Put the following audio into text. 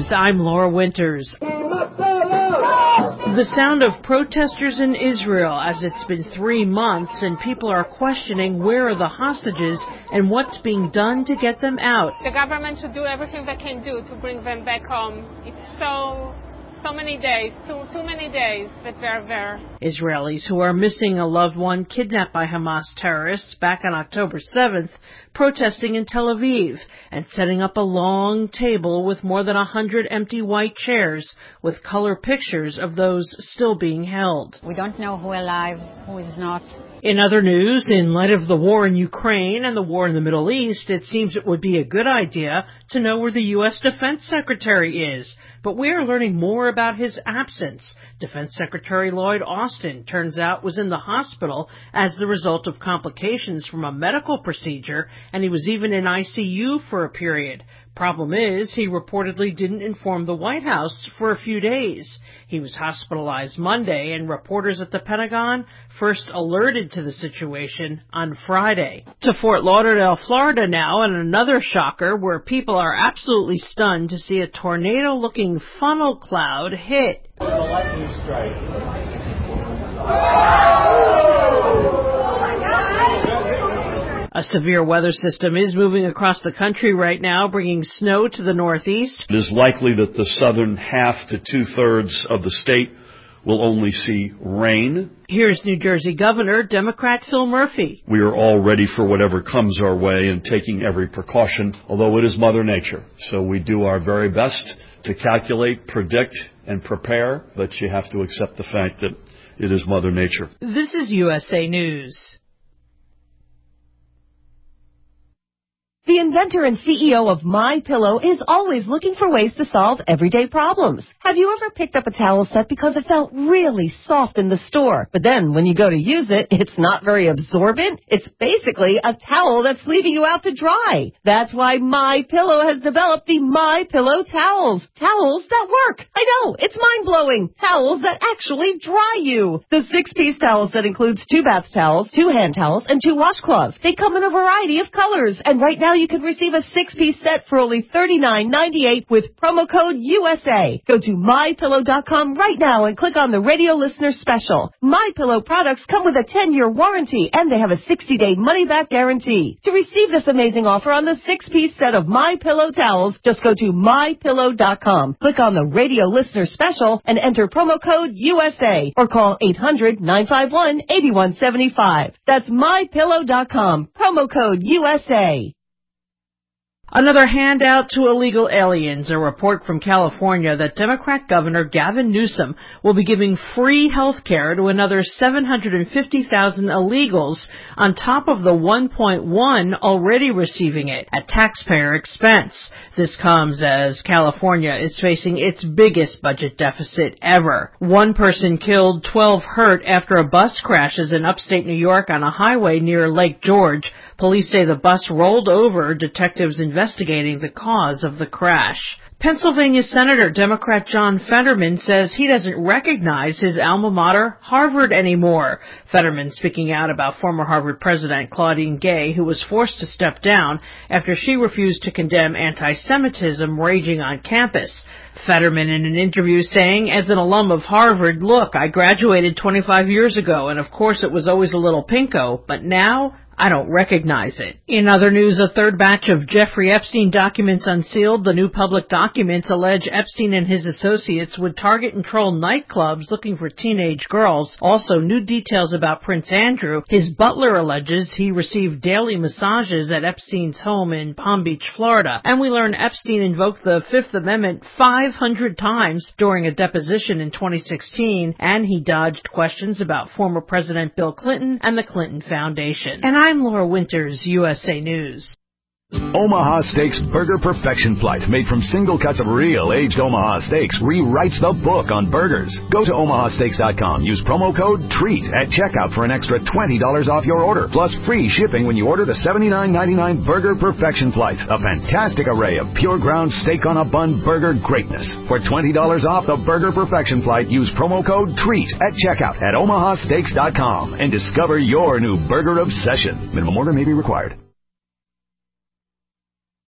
News, I'm Laura Winters. The sound of protesters in Israel as it's been 3 months and people are questioning where are the hostages and what's being done to get them out. The government should do everything they can do to bring them back home. It's so many days, too many days that they're there. Israelis who are missing a loved one kidnapped by Hamas terrorists back on October 7th protesting in Tel Aviv and setting up a long table with more than 100 empty white chairs with color pictures of those still being held. We don't know who is alive, who is not. In other news, in light of the war in Ukraine and the war in the Middle East, it seems it would be a good idea to know where the U.S. Defense Secretary is. But we are learning more about his absence. Defense Secretary Lloyd Austin, turns out, was in the hospital as the result of complications from a medical procedure, and he was even in ICU for a period. Problem is, he reportedly didn't inform the White House for a few days. He was hospitalized Monday, and reporters at the Pentagon first alerted to the situation on Friday. To Fort Lauderdale, Florida now, and another shocker where people are absolutely stunned to see a tornado-looking funnel cloud hit. A lightning strike. A severe weather system is moving across the country right now, bringing snow to the northeast. It is likely that the southern half to two-thirds of the state will only see rain. Here's New Jersey Governor, Democrat Phil Murphy. We are all ready for whatever comes our way and taking every precaution, although it is Mother Nature. So we do our very best to calculate, predict, and prepare, but you have to accept the fact that it is Mother Nature. This is USA News. The inventor and CEO of MyPillow is always looking for ways to solve everyday problems. Have you ever picked up a towel set because it felt really soft in the store, but then when you go to use it, it's not very absorbent? It's basically a towel that's leaving you out to dry. That's why MyPillow has developed the MyPillow towels. Towels that work. I know, it's mind-blowing. Towels that actually dry you. The 6-piece towel set includes 2 bath towels, 2 hand towels, and 2 washcloths. They come in a variety of colors, and right now you can receive a 6-piece set for only $39.98 with promo code USA. Go to MyPillow.com right now and click on the radio listener special. MyPillow products come with a 10-year warranty and they have a 60-day money-back guarantee. To receive this amazing offer on the 6-piece set of MyPillow towels, just go to MyPillow.com. Click on the radio listener special and enter promo code USA or call 800-951-8175. That's MyPillow.com. Promo code USA. Another handout to illegal aliens, a report from California that Democrat Governor Gavin Newsom will be giving free health care to another 750,000 illegals on top of the 1.1 already receiving it at taxpayer expense. This comes as California is facing its biggest budget deficit ever. 1 person killed, 12 hurt after a bus crashes in upstate New York on a highway near Lake George. Police say the bus rolled over, detectives investigating the cause of the crash. Pennsylvania Senator Democrat John Fetterman says he doesn't recognize his alma mater, Harvard, anymore. Fetterman speaking out about former Harvard President Claudine Gay, who was forced to step down after she refused to condemn anti-Semitism raging on campus. Fetterman in an interview saying, as an alum of Harvard, look, I graduated 25 years ago, and of course it was always a little pinko, but now I don't recognize it. In other news, a 3rd batch of Jeffrey Epstein documents unsealed. The new public documents allege Epstein and his associates would target and troll nightclubs looking for teenage girls. Also, new details about Prince Andrew. His butler alleges he received daily massages at Epstein's home in Palm Beach, Florida. And we learn Epstein invoked the 5th Amendment 500 times during a deposition in 2016, and he dodged questions about former President Bill Clinton and the Clinton Foundation. And I'm Laura Winters, USA News. Omaha Steaks Burger Perfection Flight, made from single cuts of real aged Omaha steaks, rewrites the book on burgers. Go to omahasteaks.com. Use promo code TREAT at checkout for an extra $20 off your order, plus free shipping when you order the $79.99 Burger Perfection Flight, a fantastic array of pure ground steak on a bun burger greatness. For $20 off the Burger Perfection Flight, use promo code TREAT at checkout at omahasteaks.com and discover your new burger obsession. Minimum order may be required.